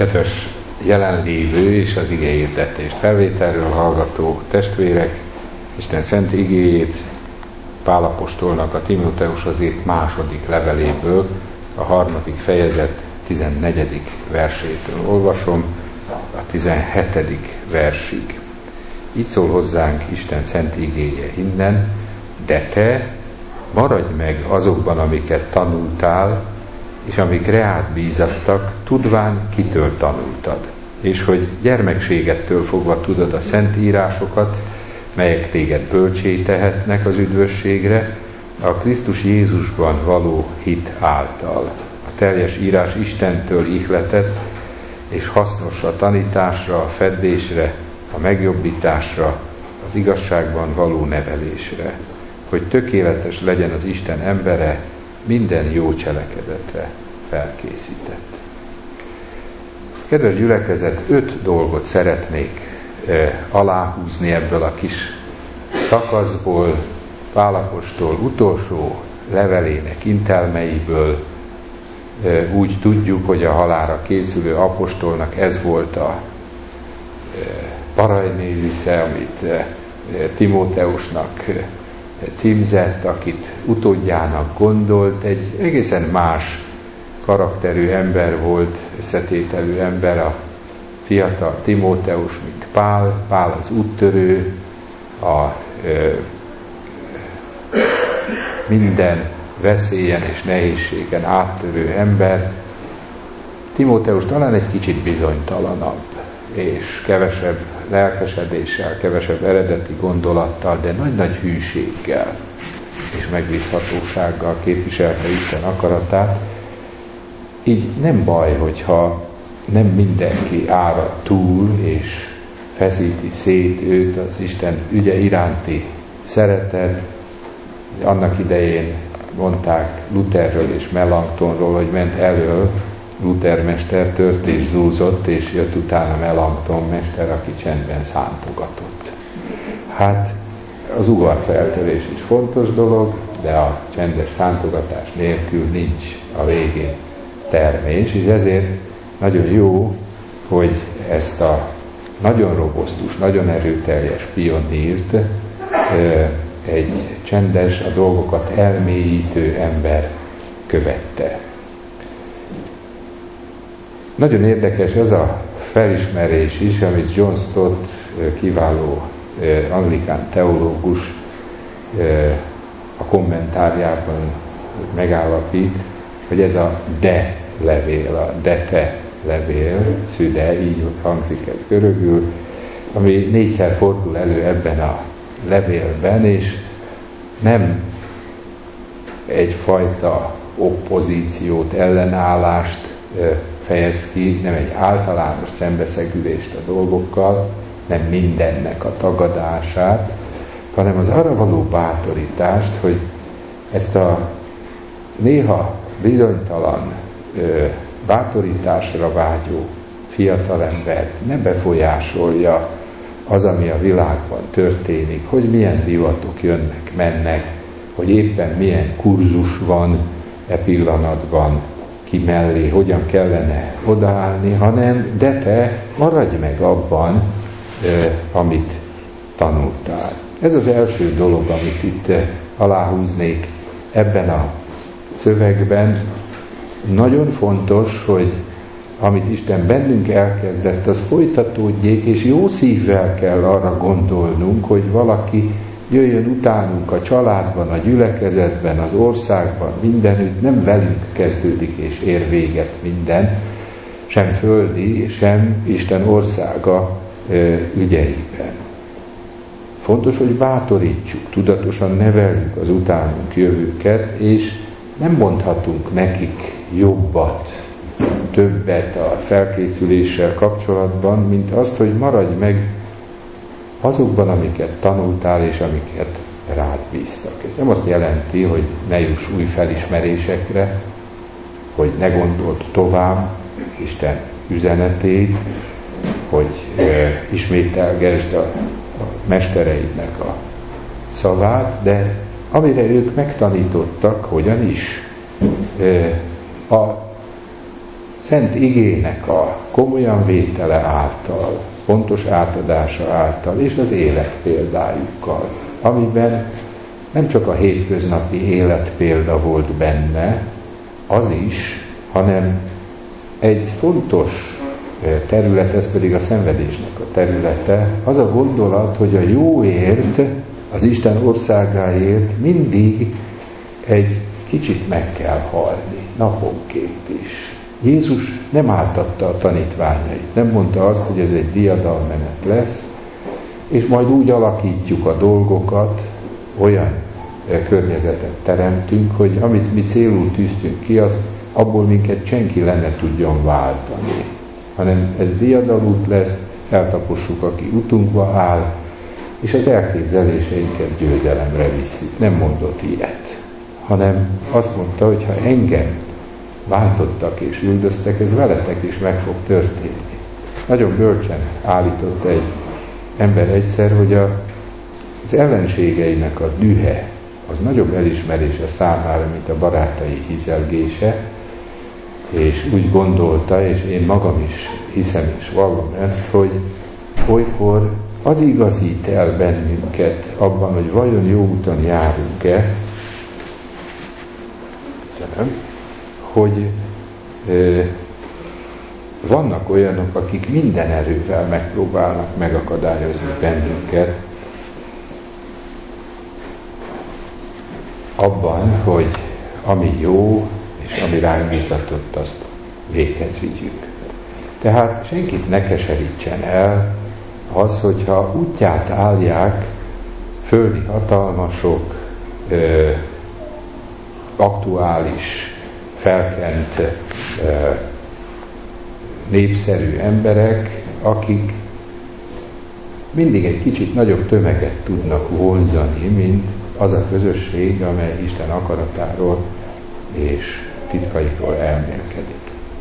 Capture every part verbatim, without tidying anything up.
Kedves jelenlévő és az ige hirdetést felvételről hallgató testvérek, Isten szent igéjét Pál apostolnak a Timóteushoz írt második leveléből, a harmadik fejezet tizennegyedik versétől olvasom, a tizenhetedik versig. Így szól hozzánk Isten szent igéje innen: de te maradj meg azokban, amiket tanultál, és amik reád bízattak, tudván, kitől tanultad, és hogy gyermekségettől fogva tudod a szent írásokat, melyek téged bölcsé tehetnek az üdvösségre, a Krisztus Jézusban való hit által. A teljes írás Istentől ihletett, és hasznos a tanításra, a feddésre, a megjobbításra, az igazságban való nevelésre, hogy tökéletes legyen az Isten embere, minden jó cselekedetre felkészített. Kedves gyülekezet, öt dolgot szeretnék eh, aláhúzni ebből a kis szakaszból, Pál apostol utolsó levelének intelmeiből. Eh, úgy tudjuk, hogy a halálra készülő apostolnak ez volt a eh, parajnézisze, amit eh, Timóteusnak eh, címzett, akit utódjának gondolt. Egy egészen más karakterű ember volt, összetételű ember a fiatal Timóteus, mint Pál. Pál az úttörő, a ö, minden veszélyen és nehézségen áttörő ember. Timóteus talán egy kicsit bizonytalanabb, és kevesebb lelkesedéssel, kevesebb eredeti gondolattal, de nagy-nagy hűséggel és megbízhatósággal képviselte Isten akaratát. Így nem baj, hogyha nem mindenki árad túl, és feszíti szét őt az Isten ügye iránti szeretet. Annak idején mondták Lutherről és Melanchthonról, hogy ment elől Luther mester, tört és zúzott, és jött utána Melanchthon mester, aki csendben szántogatott. Hát az ugarfeltörés is fontos dolog, de a csendes szántogatás nélkül nincs a végén termés, és ezért nagyon jó, hogy ezt a nagyon robosztus, nagyon erőteljes pionírt egy csendes, a dolgokat elmélyítő ember követte. Nagyon érdekes az a felismerés is, amit John Stott, kiváló anglikán teológus a kommentárjában megállapít, hogy ez a de levél, a de te levél, szüde, így hangzik ez görögül, ami négyszer fordul elő ebben a levélben, és nem egyfajta oppozíciót, ellenállást fejez ki, nem egy általános szembeszegülést a dolgokkal, nem mindennek a tagadását, hanem az arra való bátorítást, hogy ezt a néha bizonytalan bátorításra vágyó fiatalember ne befolyásolja az, ami a világban történik, hogy milyen divatok jönnek, mennek, hogy éppen milyen kurzus van e pillanatban, ki mellé, hogyan kellene odaállni, hanem de te maradj meg abban, eh, amit tanultál. Ez az első dolog, amit itt eh, aláhúznék ebben a szövegben. Nagyon fontos, hogy amit Isten bennünk elkezdett, az folytatódjék, és jó szívvel kell arra gondolnunk, hogy valaki jöjjön utánunk a családban, a gyülekezetben, az országban, mindenütt. Nem velünk kezdődik és ér véget minden, sem földi, sem Isten országa ö, ügyeiben. Fontos, hogy bátorítsuk, tudatosan neveljük az utánunk jövőket, és nem mondhatunk nekik jobbat, többet a felkészüléssel kapcsolatban, mint azt, hogy maradj meg azokban, amiket tanultál, és amiket rád bíztak. Ez nem azt jelenti, hogy ne juss új felismerésekre, hogy ne gondold tovább Isten üzenetét, hogy e, ismételgesd a, a mestereidnek a szavát, de amire ők megtanítottak, hogyan is. E, a Szent igének a komolyan vétele által, pontos átadása által, és az élet példájukkal, amiben nem csak a hétköznapi élet példa volt benne, az is, hanem egy fontos terület, ez pedig a szenvedésnek a területe, az a gondolat, hogy a jóért, az Isten országáért mindig egy kicsit meg kell halni, naponként is. Jézus nem áltatta a tanítványait, nem mondta azt, hogy ez egy diadalmenet lesz, és majd úgy alakítjuk a dolgokat, olyan környezetet teremtünk, hogy amit mi célul tűztünk ki, az abból minket senki le ne tudjon váltani. Hanem ez diadalút lesz, eltapossuk, aki utunkba áll, és az elképzeléseinket győzelemre viszik. Nem mondott ilyet, hanem azt mondta, hogy ha engem váltottak és üldöztek, ez veletek is meg fog történni. Nagyon bölcsen állította egy ember egyszer, hogy a, az ellenségeinek a dühe az nagyobb elismerése számára, mint a barátai hizelgése, és úgy gondolta, és én magam is hiszem és vallom ezt, hogy olykor az igazít el bennünket abban, hogy vajon jó úton járunk-e, hogy ö, vannak olyanok, akik minden erővel megpróbálnak megakadályozni bennünket abban, hogy ami jó, és ami ránk bizatott, azt véghez vigyük. Tehát senkit ne keserítsen el az, hogyha útját állják földi hatalmasok, ö, aktuális, felkent, ö, népszerű emberek, akik mindig egy kicsit nagyobb tömeget tudnak vonzani, mint az a közösség, amely Isten akaratáról és titkaikról elmélkedik.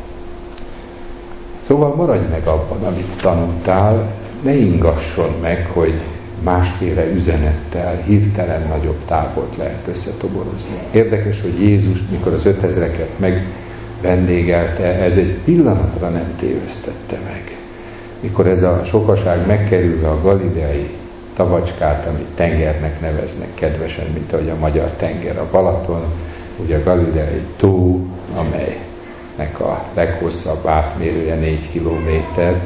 Szóval maradj meg abban, amit tanultál, ne ingasson meg, hogy másféle üzenettel hirtelen nagyobb tábort lehet összetoborozni. Érdekes, hogy Jézus, mikor az ötezreket megvendégelte, ez egy pillanatra nem tévesztette meg. Mikor ez a sokaság megkerülve a galileai tavacskát, amit tengernek neveznek kedvesen, mint ahogy a magyar tenger a Balaton, ugye a galileai tó, amelynek a leghosszabb átmérője négy kilométer,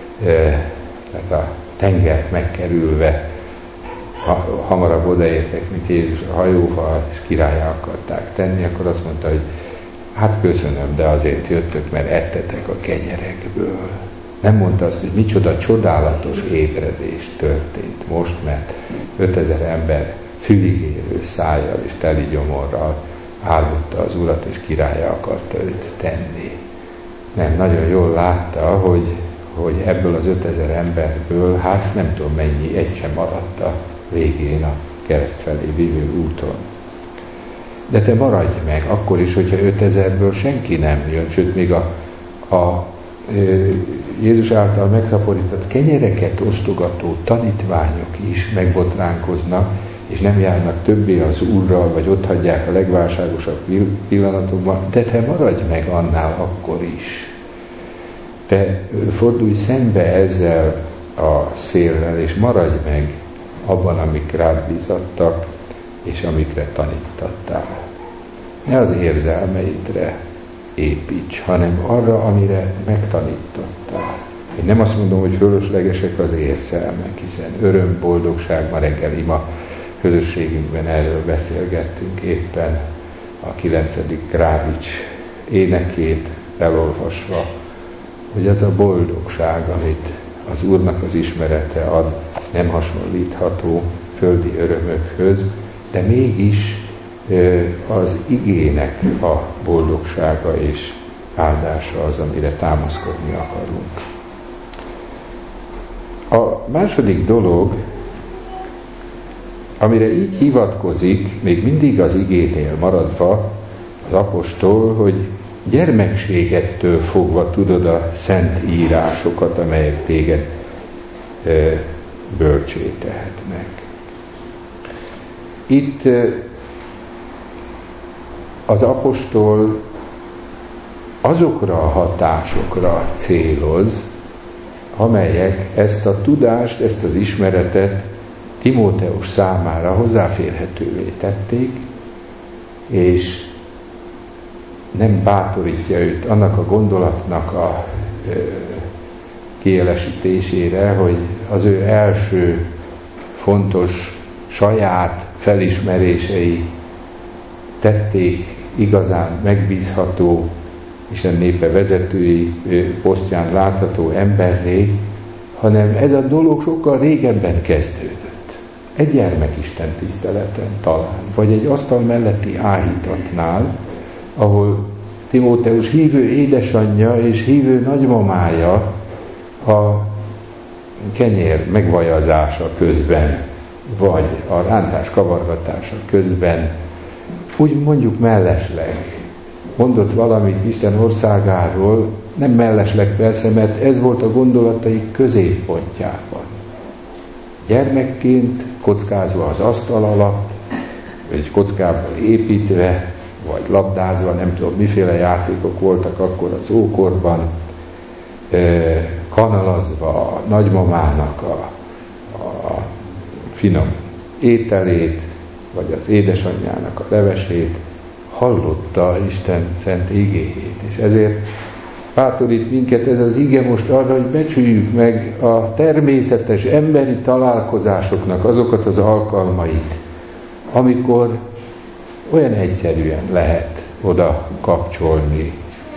tehát a tengert megkerülve ha, hamarabb odaértek, mint Jézus a hajóval, és királlyá akarták tenni, akkor azt mondta, hogy hát köszönöm, de azért jöttök, mert ettetek a kenyerekből. Nem mondta azt, hogy micsoda csodálatos ébredés történt most, mert ötezer ember füligérő szájjal és teli gyomorral álmodta az Urat, és királlyá akarta őt tenni. Nem, nagyon jól látta, hogy, hogy ebből az ötezer emberből, hát nem tudom mennyi, egy sem maradt a végén a kereszt felé vívő úton. De te maradj meg, akkor is, hogyha ötezerből senki nem jön, sőt, még a, a Jézus által megszaporított kenyereket osztogató tanítványok is megbotránkoznak, és nem járnak többé az Úrral, vagy ott hagyják a legválságosabb pillanatokban, de te maradj meg annál akkor is. Te fordulj szembe ezzel a széllel, és maradj meg abban, amik rád bízattak, és amikre tanítattál. Ne az érzelmeidre építs, hanem arra, amire megtanítottál. Én nem azt mondom, hogy fölöslegesek az érzelmek, hiszen öröm, boldogság, ma reggel ima közösségünkben erről beszélgettünk éppen a kilencedik Grádics énekét elolvasva, hogy az a boldogság, amit az Úrnak az ismerete ad, nem hasonlítható földi örömökhöz, de mégis az igének a boldogsága és áldása az, amire támaszkodni akarunk. A második dolog, amire így hivatkozik, még mindig az igénél maradva az apostol, hogy gyermekségettől fogva tudod a szent írásokat, amelyek téged e, bölcsé tehetnek. Itt e, az apostol azokra a hatásokra céloz, amelyek ezt a tudást, ezt az ismeretet Timóteus számára hozzáférhetővé tették, és nem bátorítja őt annak a gondolatnak a ö, kielesítésére, hogy az ő első fontos saját felismerései tették igazán megbízható, Isten népe vezetői posztján látható emberré, hanem ez a dolog sokkal régebben kezdődött. Egy gyermekisten tiszteleten talán, vagy egy asztal melletti áhítatnál, ahol Timóteus hívő édesanyja és hívő nagymamája a kenyér megvajazása közben, vagy a rántás kavargatása közben, úgy mondjuk mellesleg mondott valamit Isten országáról, nem mellesleg persze, mert ez volt a gondolataik középpontjában. Gyermekként kockázva az asztal alatt, vagy kockából építve, vagy labdázva, nem tudom miféle játékok voltak akkor az ókorban, kanalazva a nagymamának a, a finom ételét, vagy az édesanyjának a levesét, hallotta Isten szent igéjét. És ezért bátorít minket ez az ige most arra, hogy becsüljük meg a természetes emberi találkozásoknak azokat az alkalmait, amikor olyan egyszerűen lehet oda kapcsolni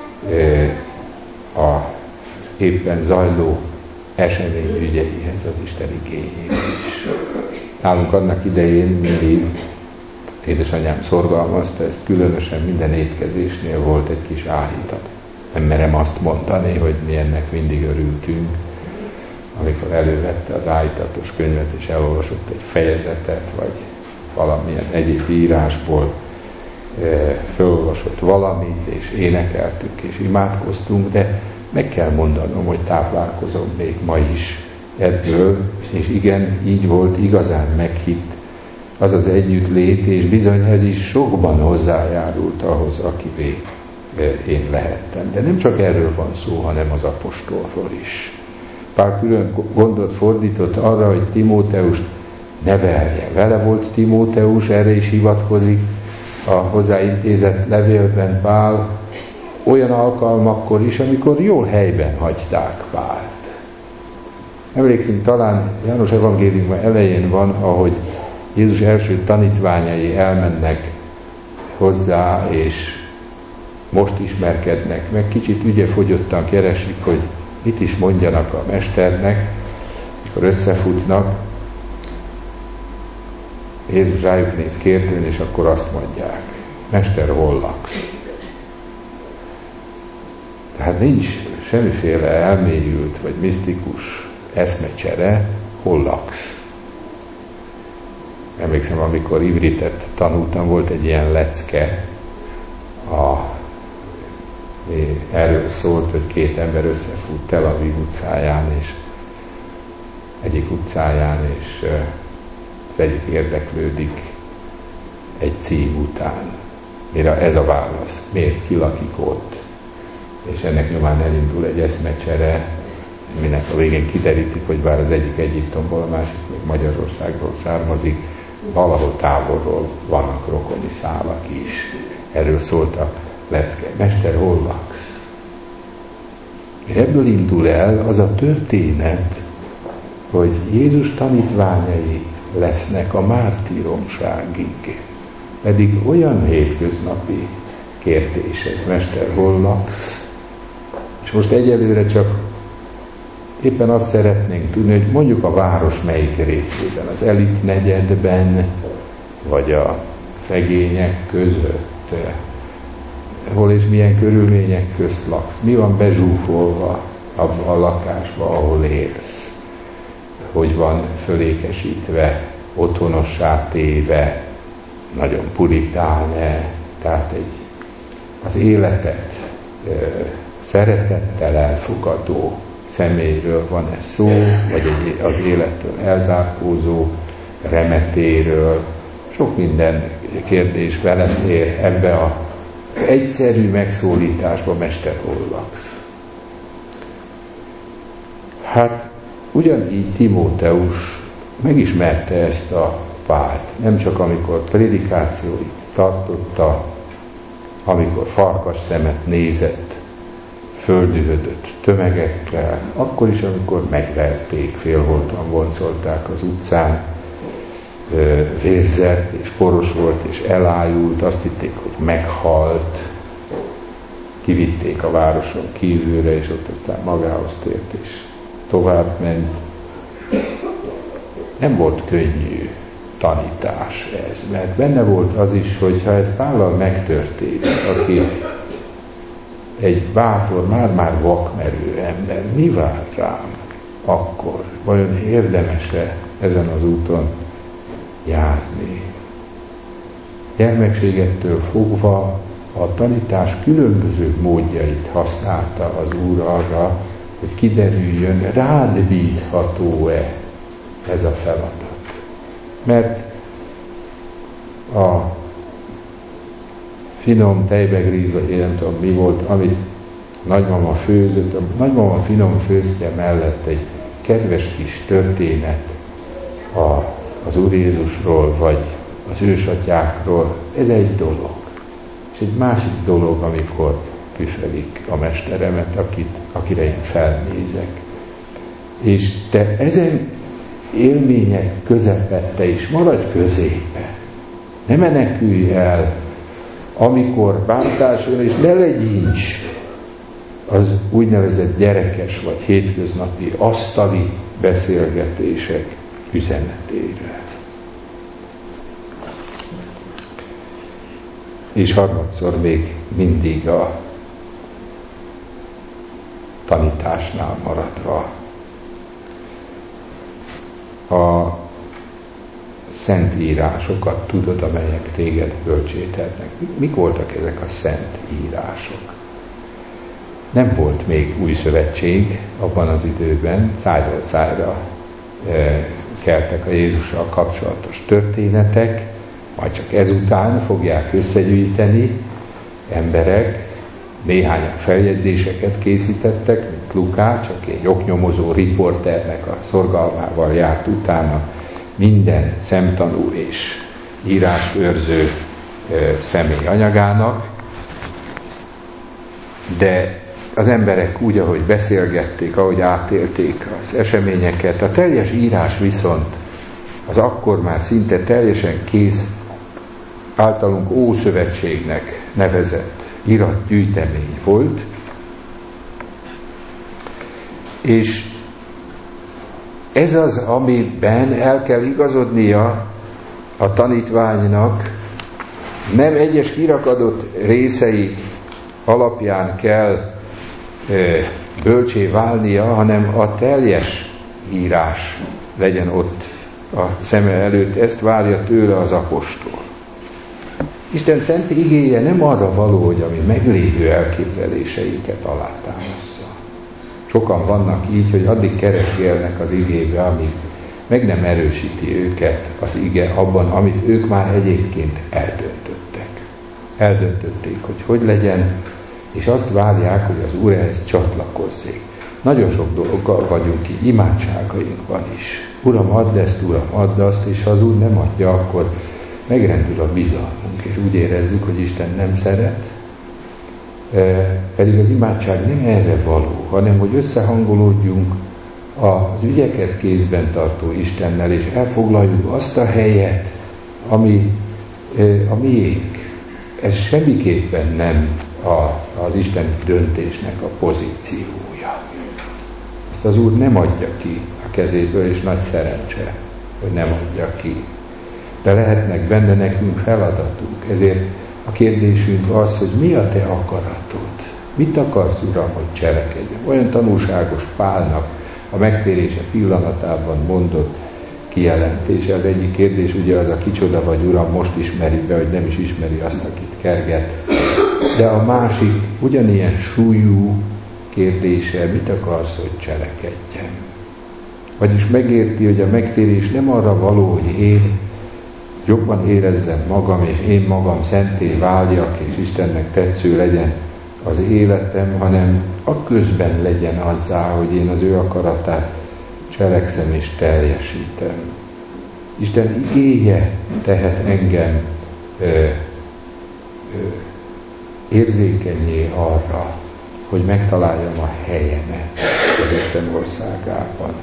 a éppen zajló esemény ügyeihez az Isten igéjét is. Nálunk annak idején mindig édesanyám szorgalmazta, ezt különösen minden étkezésnél volt egy kis áhítat. Nem merem azt mondani, hogy mi ennek mindig örültünk, amikor elővette az áhítatos könyvet és elolvasott egy fejezetet, vagy valamilyen egyéb írásból e, felolvasott valamit, és énekeltük és imádkoztunk, de meg kell mondanom, hogy táplálkozom még ma is ebből, és igen, így volt, igazán meghitt az az együttlét, és bizony ez is sokban hozzájárult ahhoz, akivé én lehettem. De nem csak erről van szó, hanem az apostolról is. Pál külön gondot fordított arra, hogy Timóteust nevelje. Vele volt Timóteus, erre is hivatkozik a hozzáintézett levélben Pál, olyan alkalmakkor is, amikor jól helyben hagyták Pált. Emlékszünk, talán János evangéliuma elején van, ahogy Jézus első tanítványai elmennek hozzá, és most ismerkednek meg, kicsit ügyefogyottan keresik, hogy mit is mondjanak a mesternek, és akkor összefutnak. Jézus rájuk néz kérdőn, és akkor azt mondják: Mester, hol laksz? Tehát nincs semmiféle elmélyült vagy misztikus eszmecsere, hol laksz. Emlékszem, amikor ivritet tanultam, volt egy ilyen lecke, a, erről szólt, hogy két ember összefut Tel Aviv utcáján, és egyik utcáján, és az egyik érdeklődik egy cím után. Mire ez a válasz? Miért? Ki lakik ott? És ennek nyomán elindul egy eszmecsere, minek a végén kiderítik, hogy bár az egyik Egyiptomból, a másik még Magyarországról származik, valahol távolról vannak rokoni szálak is. Erről szólt a lecke. Mester, hol laksz? És ebből indul el az a történet, hogy Jézus tanítványai lesznek a mártíromságig. Pedig olyan hétköznapi kérdés ez, Mester, hol laksz? És most egyelőre csak éppen azt szeretnénk tudni, hogy mondjuk a város melyik részében, az elit negyedben, vagy a szegények között, hol és milyen körülmények közt laksz, mi van bezsúfolva abban a lakásban, ahol élsz, hogy van fölékesítve, otthonossá téve, nagyon puritán-e, tehát egy, az életet e, szeretettel elfogadó személyről van ez szó, vagy egy, az élettől elzárkózó remetéről. Sok minden kérdés velem ér ebbe a egyszerű megszólításba, mester, hol laksz? Hát ugyanígy Timóteus megismerte ezt a vágyt, nem csak amikor prédikációit tartotta, amikor farkas szemet nézett, földühödött tömegekkel, akkor is, amikor megverték, félholtan vonszolták az utcán, vérzett és poros volt és elájult, azt hitték, hogy meghalt, kivitték a városon kívülre, és ott aztán magához tért, és tovább ment. Nem volt könnyű tanítás ez, mert benne volt az is, hogy ha ez Pállal megtörténik, aki egy bátor, már-már vakmerő ember, mi vár rám akkor? Vajon érdemes-e ezen az úton járni? Gyermekségettől fogva a tanítás különböző módjait használta az Úr arra, hogy kiderüljön, rád bízható-e ez a feladat. Mert a finom tejbegríz, vagy én nem tudom mi volt, amit nagymama főzött, a nagymama finom főztje mellett egy kedves kis történet a, az Úr Jézusról, vagy az ősatyákról, ez egy dolog. És egy másik dolog, amikor küfelik a mesteremet, akit, akire én felnézek. És te ezen élmények közepette is maradj középen. Ne menekülj el, amikor bántás jön, és ne legyincs az úgynevezett gyerekes vagy hétköznapi asztali beszélgetések üzenetére. És harmadszor még mindig a tanításnál maradva a szent írásokat tudod, amelyek téged bölcsételnek. Mik voltak ezek a szent írások? Nem volt még új szövetség abban az időben, szájról szájra e, keltek a Jézussal kapcsolatos történetek, majd csak ezután fogják összegyűjteni emberek, néhány feljegyzéseket készítettek, mint Lukács, aki egy oknyomozó riporternek a szorgalmával járt utána minden szemtanú és írásőrző e, személy anyagának, de az emberek úgy, ahogy beszélgették, ahogy átélték az eseményeket, a teljes írás viszont az akkor már szinte teljesen kész, általunk Ószövetségnek nevezett iratgyűjtemény volt, és ez az, amiben el kell igazodnia a tanítványnak, nem egyes kirakadott részei alapján kell e, bölcsé válnia, hanem a teljes írás legyen ott a szeme előtt. Ezt várja tőle az apostol. Isten szent igéje nem arra való, hogy ami meglévő elképzeléseiket alátámaszza. Sokan vannak így, hogy addig keresgélnek az igébe, amíg meg nem erősíti őket az ige abban, amit ők már egyébként eldöntöttek. Eldöntötték, hogy hogy legyen, és azt várják, hogy az Úr ehhez csatlakozzék. Nagyon sok dologgal vagyunk így, imádságainkban is. Uram, add ezt, Uram, add azt, és ha az Úr nem adja, akkor megrendül a bizalmunk, és úgy érezzük, hogy Isten nem szeret, e, pedig az imádság nem erre való, hanem hogy összehangolódjunk az ügyeket kézben tartó Istennel, és elfoglaljuk azt a helyet, ami e, a miénk. Ez semmiképpen nem a, az Isten döntésnek a pozíciója. Ezt az Úr nem adja ki a kezéből, és nagy szerencse, hogy nem adja ki. De lehetnek benne nekünk feladatunk. Ezért a kérdésünk az, hogy mi a te akaratod? Mit akarsz, Uram, hogy cselekedjen? Olyan tanulságos Pálnak a megtérése pillanatában mondott kijelentése. Az egyik kérdés ugye az a kicsoda vagy, Uram, most ismeri be, hogy nem is ismeri azt, akit kerget. De a másik ugyanilyen súlyú kérdése, mit akarsz, hogy cselekedjen? Vagyis megérti, hogy a megtérés nem arra való, hogy én jobban érezzem magam, és én magam szenté váljak, és Istennek tetsző legyen az életem, hanem akközben legyen azzá, hogy én az ő akaratát cselekszem és teljesítem. Isten igéje tehet engem ö, ö, érzékenyé arra, hogy megtaláljam a helyemet az Isten országában.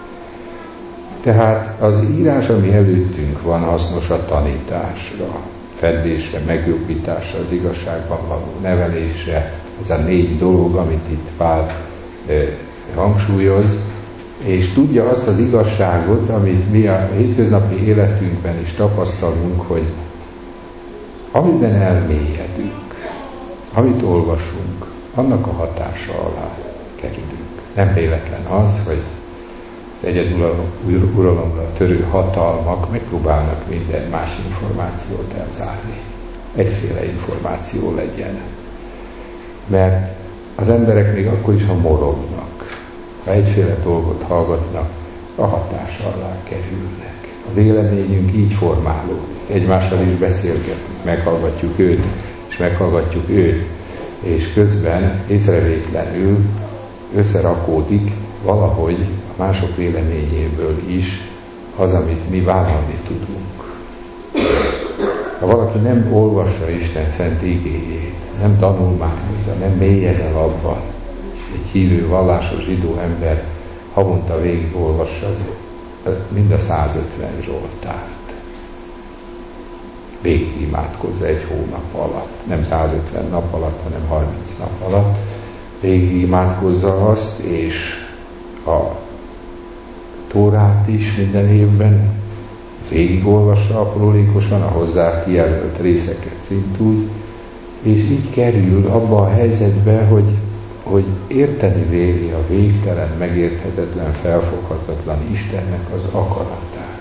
Tehát az írás, ami előttünk van, hasznos a tanításra, fedésre, megjobbításra, az igazságban való nevelésre. Ez a négy dolog, amit itt Pál eh, hangsúlyoz, és tudja azt az igazságot, amit mi a hétköznapi életünkben is tapasztalunk, hogy amiben elmélyedünk, amit olvasunk, annak a hatása alá kerülünk. Nem véletlen az, hogy az egyeduralomra törő hatalmak megpróbálnak minden más információt elzárni. Egyféle információ legyen. Mert az emberek még akkor is, ha morognak, ha egyféle dolgot hallgatnak, a hatása alá kerülnek. A véleményünk így formálódik. Egymással is beszélgetünk, meghallgatjuk őt, és meghallgatjuk őt, és közben észrevétlenül összerakódik valahogy a mások véleményéből is az, amit mi vállalni tudunk. Ha valaki nem olvassa Isten szent igéjét, nem tanulmányozza, nem mélyed el abba, egy hívő, vallásos zsidó ember havonta végig olvassa mind a százötven Zsoltárt. Végig imádkozza egy hónap alatt, nem százötven nap alatt, hanem harminc nap alatt. Végig imádkozza azt, és a Tórát is minden évben végigolvassa aprólékosan, a hozzá kijelölt részeket szintúgy, és így kerül abba a helyzetbe, hogy, hogy érteni véli a végtelen, megérthetetlen, felfoghatatlan Istennek az akaratát.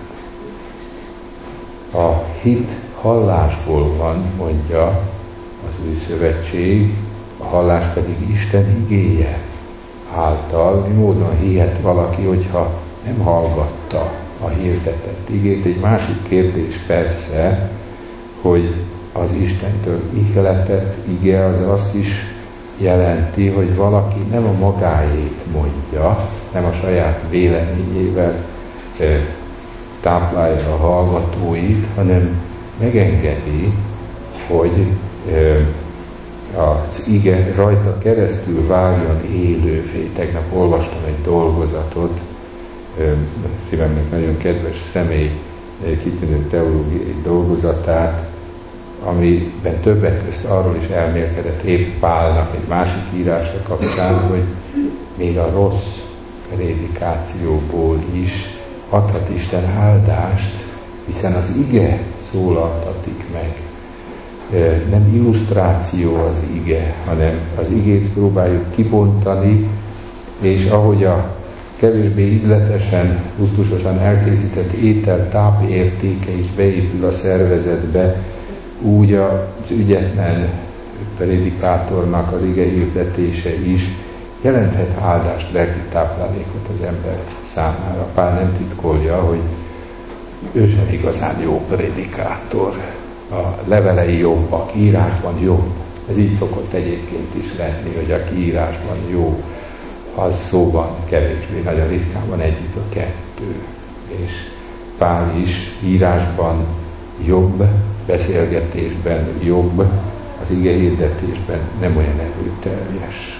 A hit hallásból van, mondja az új szövetség, a hallás pedig Isten igéje által. Mi módon hihet valaki, hogyha nem hallgatta a hirdetett igét? Egy másik kérdés persze, hogy az Istentől ihletett ige az azt is jelenti, hogy valaki nem a magáét mondja, nem a saját véleményével e, táplálja a hallgatóit, hanem megengedi, hogy e, az ige rajta keresztül váljon élővé. Tegnap olvastam egy dolgozatot, szívemnek nagyon kedves személy kitűnő teológiai dolgozatát, amiben többek közt arról is elmélkedett épp Pálnak egy másik írásra kapcsán, hogy még a rossz prédikációból is adhat Isten áldást, hiszen az ige szólaltatik meg. Nem illusztráció az ige, hanem az igét próbáljuk kibontani, és ahogy a kevésbé ízletesen, gusztusosan elkészített étel tápértéke is beépül a szervezetbe, úgy az ügyetlen prédikátornak az ige hirdetése is jelenthet áldást, lelki táplálékot az ember számára. Pál nem titkolja, hogy ő sem igazán jó prédikátor. A levelei jobbak, írásban jobb. Ez így szokott egyébként is lenni, hogy aki írásban jó, az szóban kevésbé, nagyon ritkán van együtt a kettő. És Pál is írásban jobb, beszélgetésben jobb, az ige hirdetésben nem olyan erőteljes.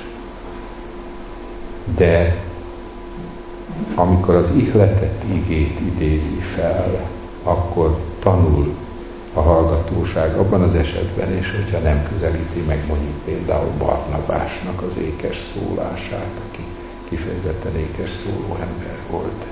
De amikor az ihletett igét idézi fel, akkor tanul a hallgatóság abban az esetben is, hogyha nem közelíti meg mondjuk például Barnabásnak az ékes szólását, aki kifejezetten ékes szóló ember volt.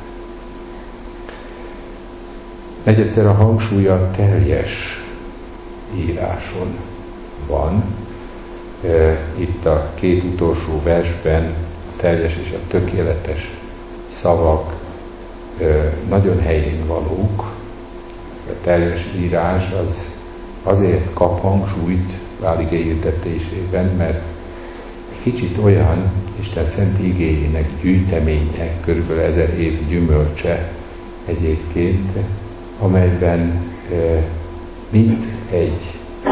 Negyedszer a hangsúly a teljes íráson van. Itt a két utolsó versben a teljes és a tökéletes szavak nagyon helyén valók. A teljes írás az azért kap hangsúlyt Pál ige hirdetésében, mert egy kicsit olyan Isten szent igéjének gyűjteménye, körülbelül ezer év gyümölcse egyébként, amelyben e, mint egy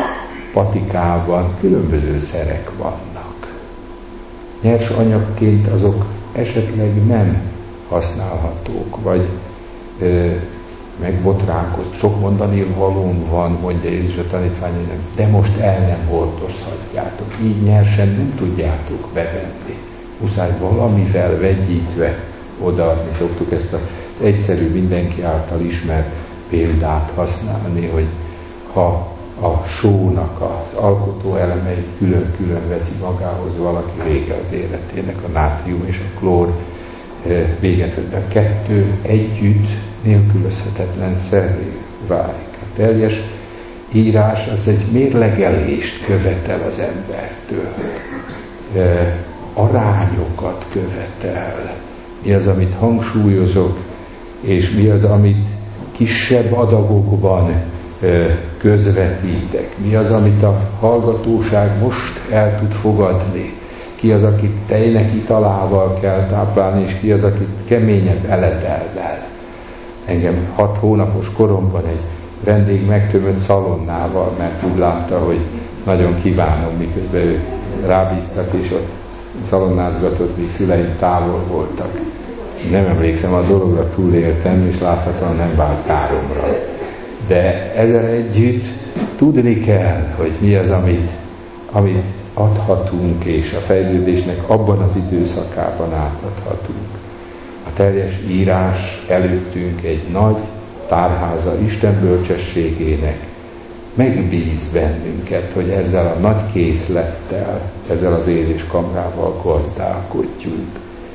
patikában különböző szerek vannak. Nyers anyagként azok esetleg nem használhatók, vagy ö, megbotránkozt. Sok mondani valón van, mondja Jézus a tanítványainak, de most el nem hordozhatjátok. Így nyersen nem tudjátok bevenni. Muszáj valamivel vegyítve odaadni. Szoktuk ezt az egyszerű, mindenki által ismert példát használni, hogy ha a sónak az alkotó elemeit külön-külön veszi magához valaki, vége az életének, a nátrium és a klór véget vett be. A kettő együtt nélkülözhetetlen szervé válik. A teljes írás az egy mérlegelést követel az embertől. E, arányokat követel. Mi az, amit hangsúlyozok, és mi az, amit kisebb adagokban e, közvetítek. Mi az, amit a hallgatóság most el tud fogadni. Ki az, akit tejnek italával kell táplálni, és ki az, akit keményebb eledellel. Engem hat hónapos koromban egy vendég megtömött szalonnával, mert úgy látta, hogy nagyon kívánom, miközben ők rábíztak, és ott szalonnázgatott, míg szüleim távol voltak. Nem emlékszem a dologra, túléltem, és láthatóan nem vált káromra. De ezzel együtt tudni kell, hogy mi az, amit, amit adhatunk, és a fejlődésnek abban az időszakában átadhatunk. A teljes írás előttünk egy nagy tárháza Isten bölcsességének, megbíz bennünket, hogy ezzel a nagy készlettel, ezzel az éléskamrával gazdálkodjunk.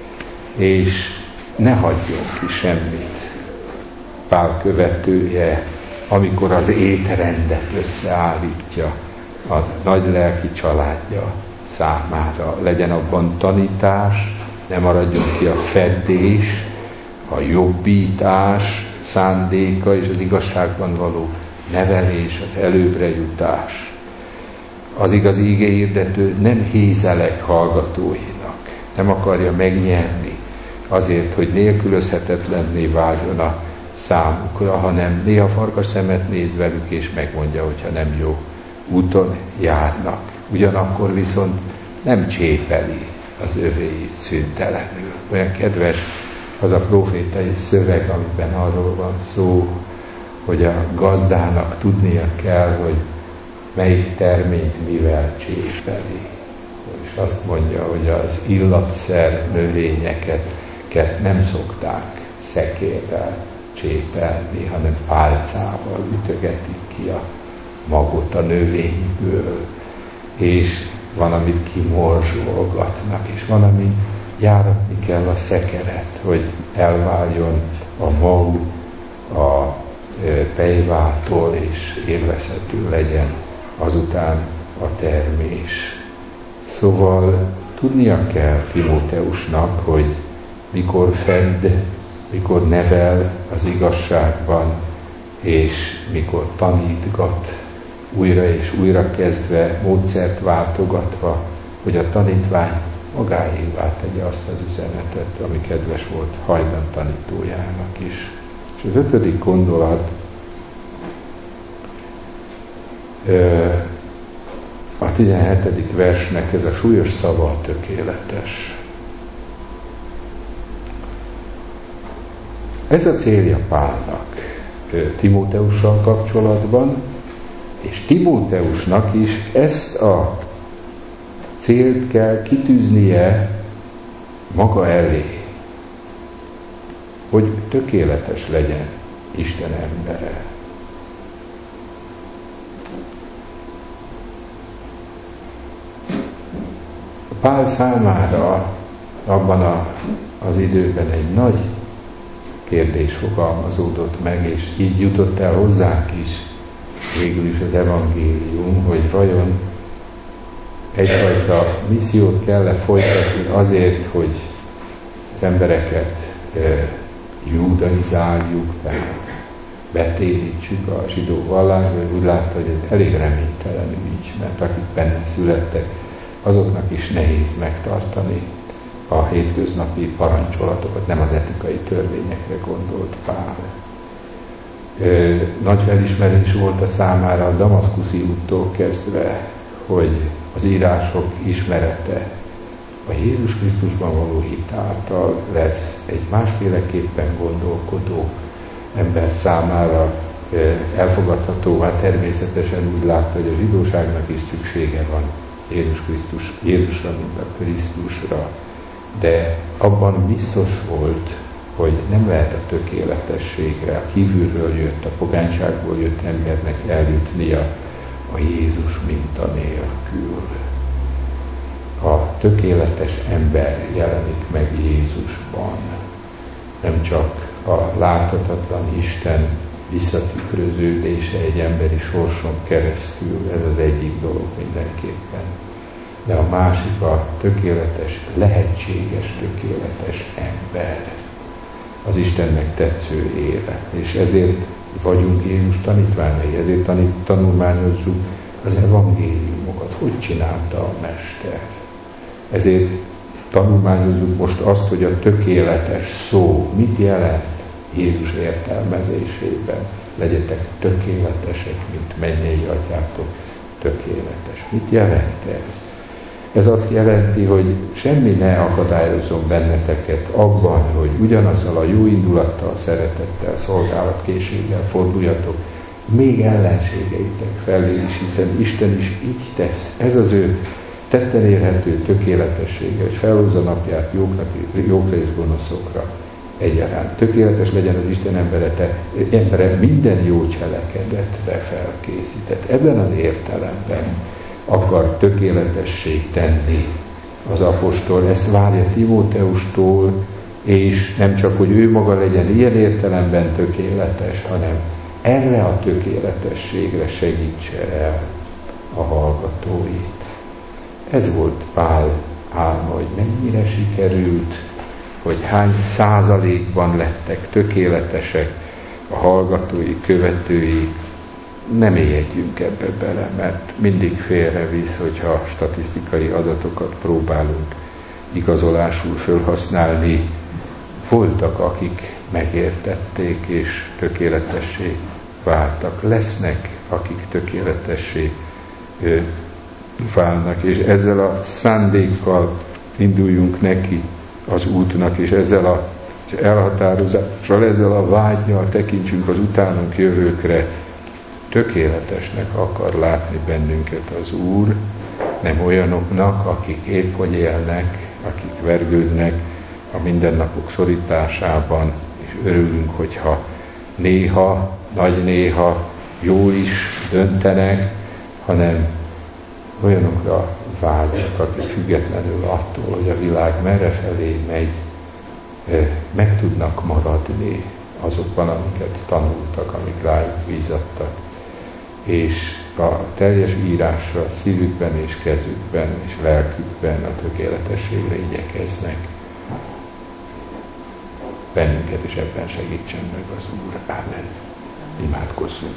És ne hagyjon ki semmit. Pál követője, amikor az étrendet összeállítja a nagy lelki családja számára, legyen abban tanítás, ne maradjon ki a feddés, a jobbítás szándéka és az igazságban való nevelés, az előbbre jutás. Az igazi igéhirdető nem hézelek hallgatóinak, nem akarja megnyerni azért, hogy nélkülözhetetlenné váljon a számukra, hanem néha farkas szemet néz velük, és megmondja, hogyha nem jó úton járnak. Ugyanakkor viszont nem csépeli az övéit szüntelenül. Olyan kedves az a profétai szöveg, amiben arról van szó, hogy a gazdának tudnia kell, hogy melyik terményt mivel csépeli. És azt mondja, hogy az illatszer növényeket nem szokták szekérrel csépelni, hanem pálcával ütögetik ki a magot a növényből, és van, amit kimorzsolgatnak, és van, amit járatni kell a szekeret, hogy elváljon a mag a pejvától, és élvezhető legyen azután a termés. Szóval tudnia kell Timóteusnak, hogy mikor fedd, mikor nevel az igazságban, és mikor tanítgat, újra és újra kezdve, módszert váltogatva, hogy a tanítvány magáévá tegye azt az üzenetet, ami kedves volt hajdan tanítójának is. És az ötödik gondolat, a tizenhetedik versnek ez a súlyos szava tökéletes. Ez a célja Pálnak Timóteussal kapcsolatban, és Timóteusnak is ezt a célt kell kitűznie maga elé, hogy tökéletes legyen Isten embere. Pál számára abban a, az időben egy nagy kérdés fogalmazódott meg, és így jutott el hozzánk is végül is az evangélium, hogy vajon egyfajta missziót kell folytatni azért, hogy az embereket e, judaizáljuk, tehát betérítsük a zsidó vallásba, hogy úgy látta, hogy ez elég reménytelen ügy, mert akik benne születtek, azoknak is nehéz megtartani a hétköznapi parancsolatokat, nem az etikai törvényekre gondolt Pál. Nagy felismerés volt a számára a damaszkuszi úttól kezdve, hogy az írások ismerete a Jézus Krisztusban való hit által lesz egy másféleképpen gondolkodó ember számára elfogadhatóvá. Természetesen úgy látta, hogy a zsidóságnak is szüksége van Jézus Krisztus, Jézusra, mint a Krisztusra, de abban biztos volt, hogy nem lehet a tökéletességre, a kívülről jött, a pogányságból jött embernek eljutnia a Jézus minta nélkül. A tökéletes ember jelenik meg Jézusban. Nem csak a láthatatlan Isten visszatükröződése egy emberi sorson keresztül, ez az egyik dolog mindenképpen. De a másik a tökéletes, lehetséges tökéletes ember. Az Istennek tetsző élet. És ezért vagyunk Jézus tanítványai, ezért tanít, tanulmányozzuk az evangéliumokat, hogy csinálta a Mester. Ezért tanulmányozzuk most azt, hogy a tökéletes szó mit jelent Jézus értelmezésében. Legyetek tökéletesek, mint mennyei atyátok tökéletes. Mit jelent ez? Ez azt jelenti, hogy semmi ne akadályozzon benneteket abban, hogy ugyanazzal a jó indulattal, szeretettel, szolgálatkészséggel forduljatok még ellenségeitek felé is, hiszen Isten is így tesz. Ez az ő tetten érhető tökéletessége, és felhozza napját jóknak, jókra és gonoszokra egyaránt. Tökéletes legyen az Isten emberete, embere minden jó cselekedetre felkészített. Ebben az értelemben akar tökéletessé tenni az apostol. Ezt várja Timóteustól, és nem csak, hogy ő maga legyen ilyen értelemben tökéletes, hanem erre a tökéletességre segítse el a hallgatóit. Ez volt Pál álma, hogy mennyire sikerült, hogy hány százalékban lettek tökéletesek a hallgatói, követői. Nem éljegyünk ebbe bele, mert mindig félrevisz, hogyha statisztikai adatokat próbálunk igazolásul felhasználni. Voltak, akik megértették és tökéletessé váltak. Lesznek, akik tökéletessé válnak, és ezzel a szándékkal induljunk neki az útnak, és ezzel a elhatározással, ezzel a vágnyal tekintsünk az utánunk jövőkre. Tökéletesnek akar látni bennünket az Úr, nem olyanoknak, akik épp hogy élnek, akik vergődnek a mindennapok szorításában, és örülünk, hogyha néha, nagy néha jól is döntenek, hanem olyanokra vágynak, akik függetlenül attól, hogy a világ merre felé megy, meg tudnak maradni azokban, amiket tanultak, amik rájuk bízattak, és a teljes írásra szívükben és kezükben és lelkükben a tökéletességre igyekeznek. Bennünket is ebben segítsen meg az Úr. Ámen. Imádkozzunk.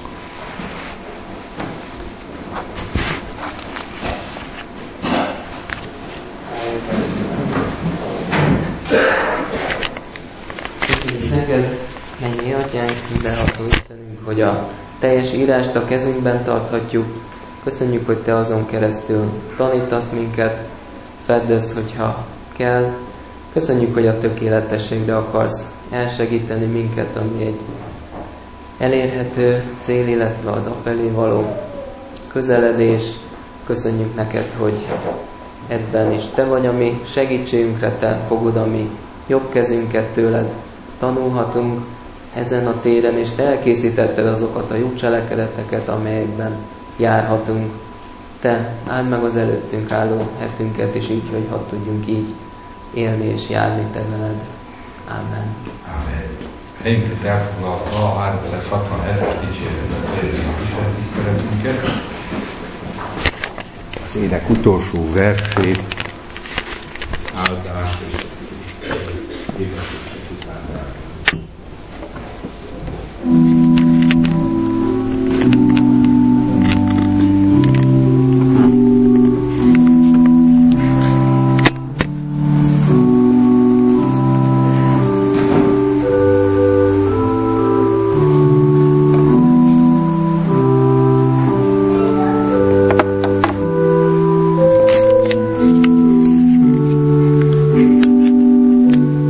Köszönjük neked, mennyi atyánk, mindenható Istenünk, hogy a teljes írást a kezünkben tarthatjuk. Köszönjük, hogy te azon keresztül tanítasz minket, feddesz, hogyha kell. Köszönjük, hogy a tökéletességre akarsz elsegíteni minket, ami egy elérhető cél, illetve az afelé való közeledés. Köszönjük neked, hogy ebben is te vagy, ami segítségünkre, te fogod a mi jobb kezünket, tőled tanulhatunk ezen a téren, és te elkészítetted azokat a jó cselekedeteket, amelyekben járhatunk. Te áld meg az előttünk álló hetünket, és így, hogy hadd tudjunk így élni és járni te veled. Ámen. Ámen. Helyünket elfoglalta a háromszázhatvanhetes dicséretben célzunk a Isten tiszteletünket. Az ének utolsó versét, az áldás és az énekesek után.